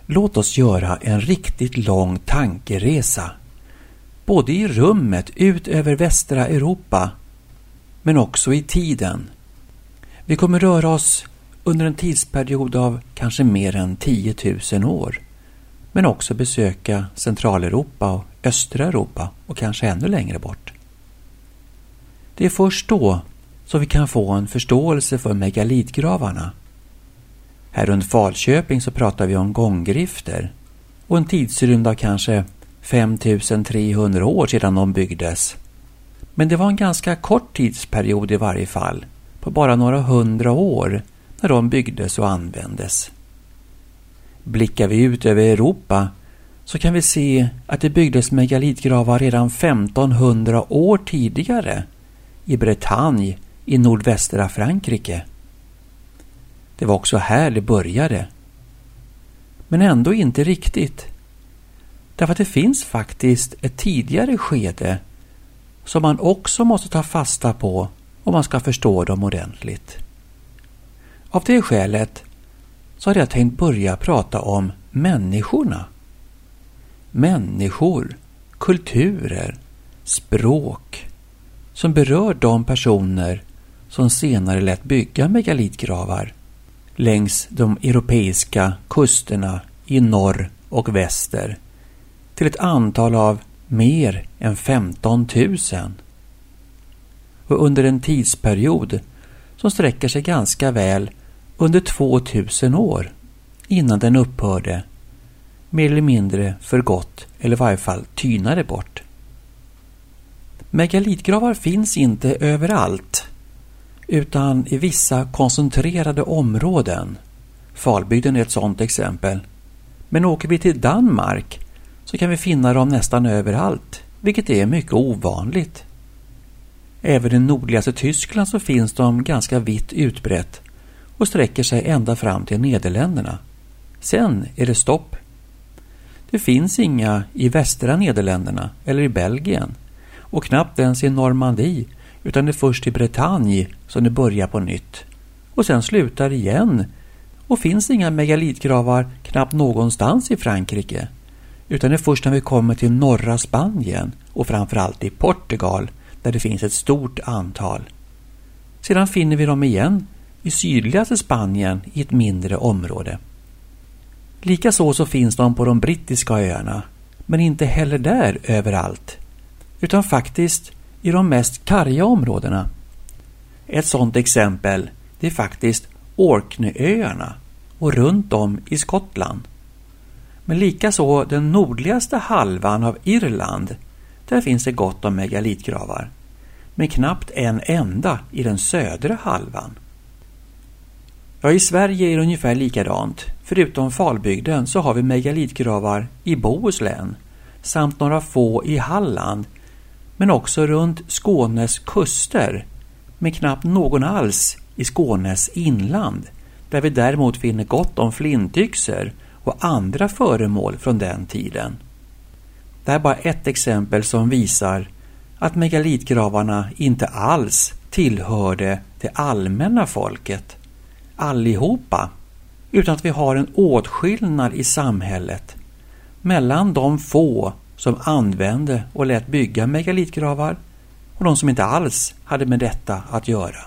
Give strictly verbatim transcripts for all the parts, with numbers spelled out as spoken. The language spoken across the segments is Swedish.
Låt oss göra en riktigt lång tankeresa. Både i rummet ut över västra Europa, men också i tiden. Vi kommer röra oss under en tidsperiod av kanske mer än tio tusen år. Men också besöka Centraleuropa och östra Europa och kanske ännu längre bort. Det är först då som vi kan få en förståelse för megalitgravarna. Här runt Falköping så pratar vi om gånggrifter och en tidsrymd av kanske fem tusen trehundra år sedan de byggdes. Men det var en ganska kort tidsperiod i varje fall, på bara några hundra år när de byggdes och användes. Blickar vi ut över Europa så kan vi se att det byggdes megalitgravar redan femtonhundra år tidigare i Bretagne i nordvästra Frankrike. Det var också här det började. Men ändå inte riktigt. Därför att det finns faktiskt ett tidigare skede som man också måste ta fasta på om man ska förstå dem ordentligt. Av det skälet så har jag tänkt börja prata om människorna. Människor, kulturer, språk som berör de personer som senare lät bygga megalitgravar längs de europeiska kusterna i norr och väster till ett antal av mer än femton tusen. Och under en tidsperiod som sträcker sig ganska väl under tvåtusen år innan den upphörde, mer eller mindre för gott eller i varje fall tynade bort. Megalitgravar finns inte överallt utan i vissa koncentrerade områden. Falbygden är ett sådant exempel. Men åker vi till Danmark så kan vi finna dem nästan överallt, vilket är mycket ovanligt. Även i nordligaste Tyskland så finns de ganska vitt utbrett och sträcker sig ända fram till Nederländerna. Sen är det stopp. Det finns inga i västra Nederländerna eller i Belgien och knappt ens i Normandie, utan det är först i Bretagne som det börjar på nytt. Och sen slutar igen och finns inga megalitgravar knappt någonstans i Frankrike. Utan det är först när vi kommer till norra Spanien och framförallt i Portugal där det finns ett stort antal. Sedan finner vi dem igen i sydligaste Spanien i ett mindre område. Likaså så finns de på de brittiska öarna, men inte heller där överallt, utan faktiskt i de mest karga områdena. Ett sådant exempel det är faktiskt Orkneyöarna och runt om i Skottland. Men likaså den nordligaste halvan av Irland, där finns det gott om megalitgravar, men knappt en enda i den södra halvan. Ja, i Sverige är det ungefär likadant. Förutom Falbygden så har vi megalitgravar i Bohuslän samt några få i Halland, men också runt Skånes kuster, med knappt någon alls i Skånes inland, där vi däremot finner gott om flintyxer och andra föremål från den tiden. Det här är bara ett exempel som visar att megalitgravarna inte alls tillhörde det allmänna folket, allihopa, utan att vi har en åtskillnad i samhället mellan de få som använde och lät bygga megalitgravar och de som inte alls hade med detta att göra.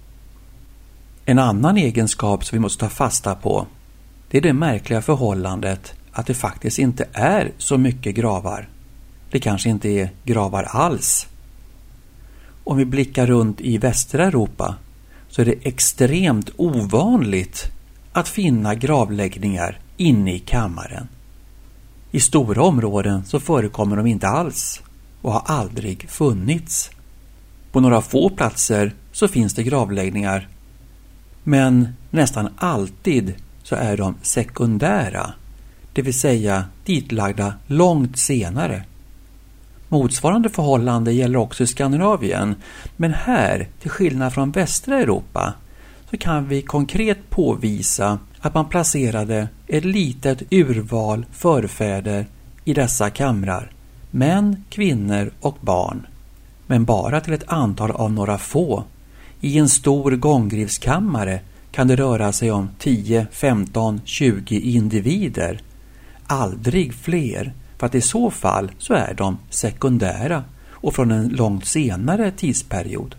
En annan egenskap som vi måste ta fasta på, det är det märkliga förhållandet att det faktiskt inte är så mycket gravar. Det kanske inte är gravar alls. Om vi blickar runt i västra Europa så är det extremt ovanligt att finna gravläggningar inne i kammaren. I stora områden så förekommer de inte alls och har aldrig funnits. På några få platser så finns det gravläggningar, men nästan alltid så är de sekundära, det vill säga ditlagda långt senare. Motsvarande förhållande gäller också i Skandinavien, men här, till skillnad från västra Europa, så kan vi konkret påvisa att man placerade ett litet urval förfäder i dessa kamrar, män, kvinnor och barn, men bara till ett antal av några få. I en stor gånggrivskammare kan det röra sig om tio, femton, tjugo individer, aldrig fler, för att i så fall så är de sekundära och från en långt senare tidsperiod.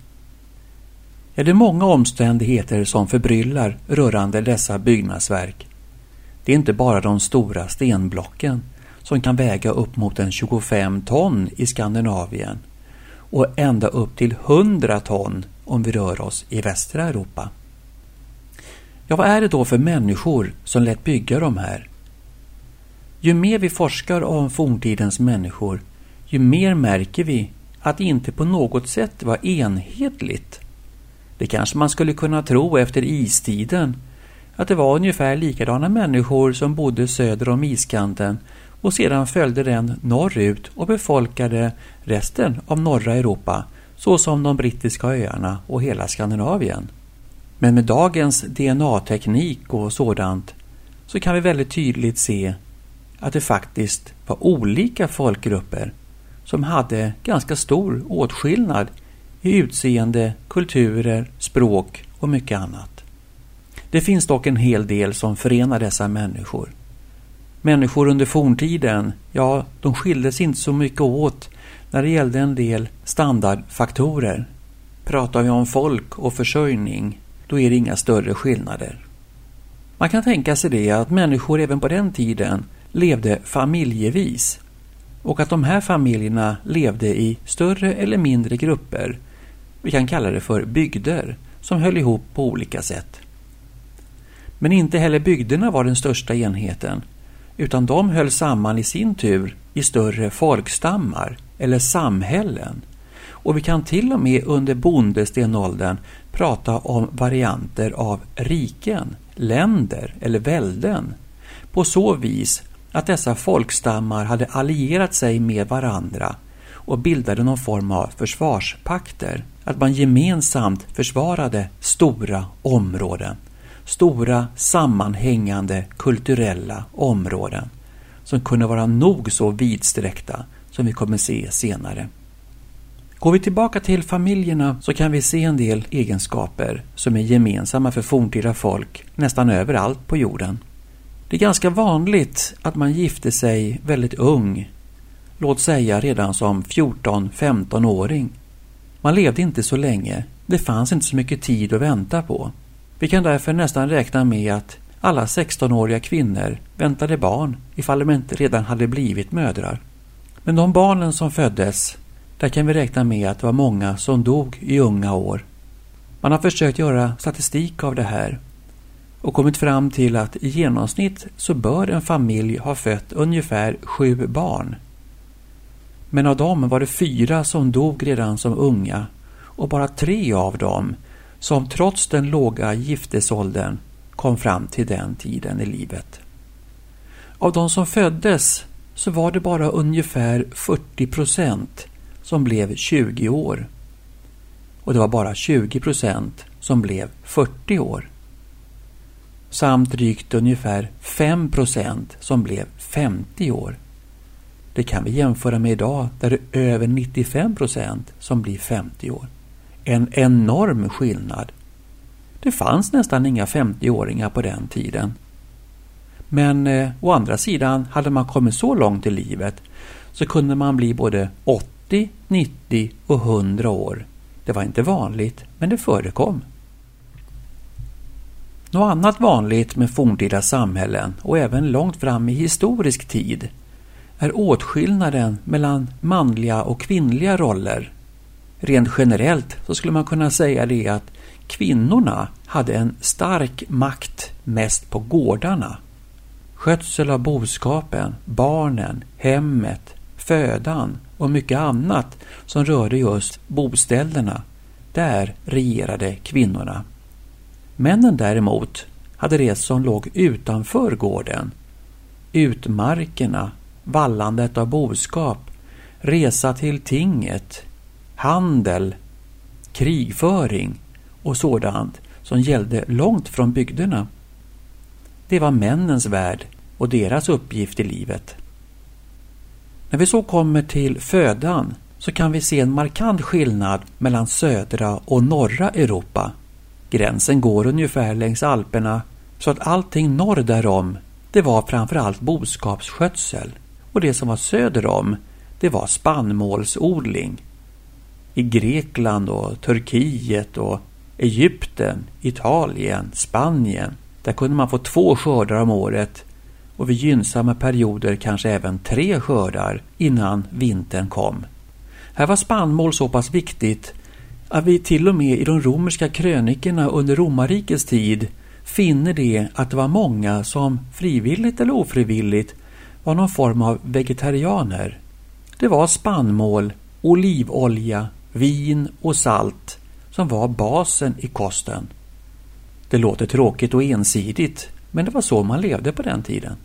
Är det många omständigheter som förbryllar rörande dessa byggnadsverk. Det är inte bara de stora stenblocken som kan väga upp mot en tjugofem ton i Skandinavien och ända upp till hundra ton om vi rör oss i västra Europa. Ja, vad är det då för människor som lät bygga de här? Ju mer vi forskar om forntidens människor, ju mer märker vi att det inte på något sätt var enhetligt. Det kanske man skulle kunna tro efter istiden, att det var ungefär likadana människor som bodde söder om iskanten och sedan följde den norrut och befolkade resten av norra Europa, så som de brittiska öarna och hela Skandinavien. Men med dagens D N A-teknik och sådant så kan vi väldigt tydligt se att det faktiskt var olika folkgrupper som hade ganska stor åtskillnad i utseende, kulturer, språk och mycket annat. Det finns dock en hel del som förenar dessa människor. Människor under forntiden, ja, de skildes inte så mycket åt när det gällde en del standardfaktorer. Pratar vi om folk och försörjning, då är det inga större skillnader. Man kan tänka sig det att människor även på den tiden levde familjevis och att de här familjerna levde i större eller mindre grupper. Vi kan kalla det för bygder som höll ihop på olika sätt. Men inte heller bygderna var den största enheten, utan de höll samman i sin tur i större folkstammar eller samhällen. Och vi kan till och med under bondestenåldern prata om varianter av riken, länder eller välden. På så vis att dessa folkstammar hade allierat sig med varandra och bildade någon form av försvarspakter. Att man gemensamt försvarade stora områden. Stora sammanhängande kulturella områden som kunde vara nog så vidsträckta som vi kommer se senare. Går vi tillbaka till familjerna så kan vi se en del egenskaper som är gemensamma för forntida folk nästan överallt på jorden. Det är ganska vanligt att man gifter sig väldigt ung, låt säga redan som fjorton-femton-åring. Man levde inte så länge, det fanns inte så mycket tid att vänta på. Vi kan därför nästan räkna med att alla sextonåriga kvinnor väntade barn ifall de inte redan hade blivit mödrar. Men de barnen som föddes, där kan vi räkna med att det var många som dog i unga år. Man har försökt göra statistik av det här och kommit fram till att i genomsnitt så bör en familj ha fött ungefär sju barn. Men av dem var det fyra som dog redan som unga och bara tre av dem som trots den låga giftesåldern kom fram till den tiden i livet. Av de som föddes så var det bara ungefär fyrtio procent som blev tjugo år. Och det var bara tjugo procent som blev fyrtio år. Samt drygt ungefär fem procent som blev femtio år. Det kan vi jämföra med idag där det är över nittiofem procent som blir femtio år. En enorm skillnad. Det fanns nästan inga femtio-åringar på den tiden. Men eh, å andra sidan hade man kommit så långt i livet så kunde man bli både åttio, nittio och hundra år. Det var inte vanligt, men det förekom. Något annat vanligt med forntida samhällen och även långt fram i historisk tid är åtskillnaden mellan manliga och kvinnliga roller. Rent generellt så skulle man kunna säga det att kvinnorna hade en stark makt mest på gårdarna. Skötsel av boskapen, barnen, hemmet, födan och mycket annat som rörde just boställena. Där regerade kvinnorna. Männen däremot hade det som låg utanför gården. Utmarkerna, vallandet av boskap, resa till tinget, handel, krigföring och sådant som gällde långt från bygderna. Det var männens värld och deras uppgift i livet. När vi så kommer till födan så kan vi se en markant skillnad mellan södra och norra Europa. Gränsen går ungefär längs Alperna så att allting norr därom, det var framförallt boskapsskötsel, och det som var söder om, det var spannmålsodling. I Grekland och Turkiet och Egypten, Italien, Spanien, där kunde man få två skördar om året, och vid gynnsamma perioder kanske även tre skördar innan vintern kom. Här var spannmål så pass viktigt att vi till och med i de romerska krönikerna under romarrikets tid finner det att det var många som frivilligt eller ofrivilligt var någon form av vegetarianer. Det var spannmål, olivolja, vin och salt som var basen i kosten. Det låter tråkigt och ensidigt, men det var så man levde på den tiden.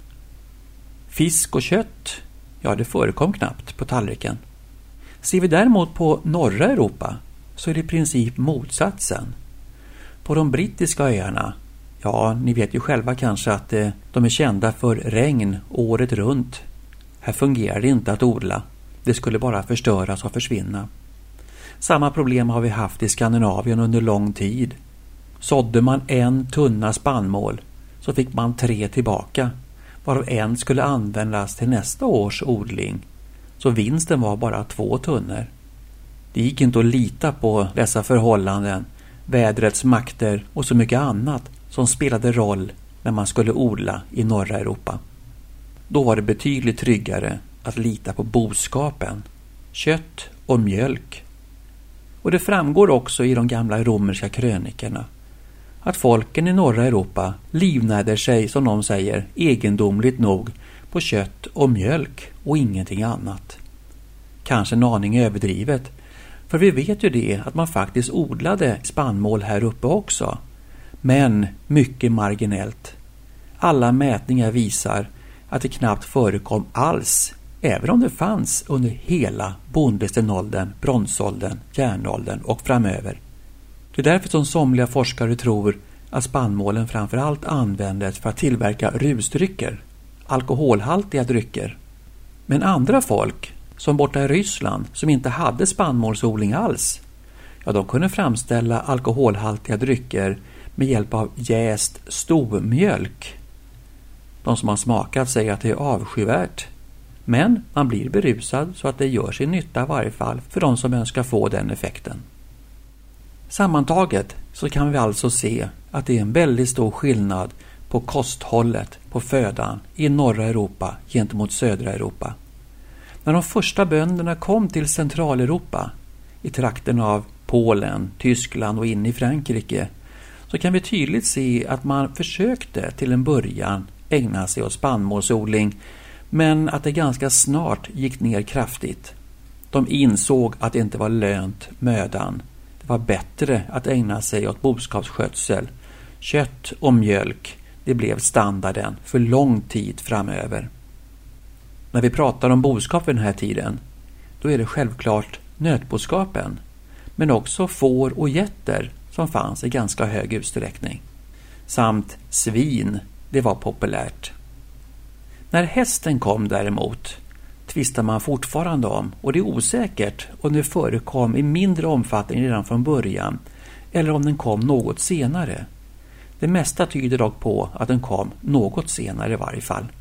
Fisk och kött, ja, det förekom knappt på tallriken. Ser vi däremot på norra Europa så är det i princip motsatsen. På de brittiska öarna, ja, ni vet ju själva kanske att eh, de är kända för regn året runt. Här fungerar det inte att odla. Det skulle bara förstöras och försvinna. Samma problem har vi haft i Skandinavien under lång tid. Sådde man en tunna spannmål så fick man tre tillbaka, varav en skulle användas till nästa års odling. Så vinsten var bara två tunnor. Det gick inte att lita på dessa förhållanden, vädrets makter och så mycket annat som spelade roll när man skulle odla i norra Europa. Då var det betydligt tryggare att lita på boskapen, kött och mjölk. Och det framgår också i de gamla romerska krönikerna att folken i norra Europa livnärde sig, som de säger, egendomligt nog på kött och mjölk och ingenting annat. Kanske en aning överdrivet, för vi vet ju det att man faktiskt odlade spannmål här uppe också, men mycket marginellt. Alla mätningar visar att det knappt förekom alls, även om det fanns under hela bondestenåldern, bronsåldern, järnåldern och framöver. Det är därför som somliga forskare tror att spannmålen framförallt användes för att tillverka rusdrycker, alkoholhaltiga drycker. Men andra folk, som borta i Ryssland, som inte hade spannmålsodling alls, ja, de kunde framställa alkoholhaltiga drycker med hjälp av jäst stomjölk. De som har smakat säger att det är avskyvärt, men man blir berusad så att det gör sin nytta i varje fall för de som önskar få den effekten. Sammantaget så kan vi alltså se att det är en väldigt stor skillnad på kosthållet, på födan i norra Europa gentemot södra Europa. När de första bönderna kom till Centraleuropa, i trakten av Polen, Tyskland och in i Frankrike, så kan vi tydligt se att man försökte till en början ägna sig åt spannmålsodling, men att det ganska snart gick ner kraftigt. De insåg att det inte var lönt mödan. Det var bättre att ägna sig åt boskapsskötsel. Kött och mjölk, det blev standarden för lång tid framöver. När vi pratar om boskap vid den här tiden, då är det självklart nötboskapen, men också får och getter som fanns i ganska hög utsträckning. Samt svin, det var populärt. När hästen kom däremot tvistar man fortfarande om, och det är osäkert om det förekom i mindre omfattning redan från början eller om den kom något senare. Det mesta tyder dock på att den kom något senare i varje fall.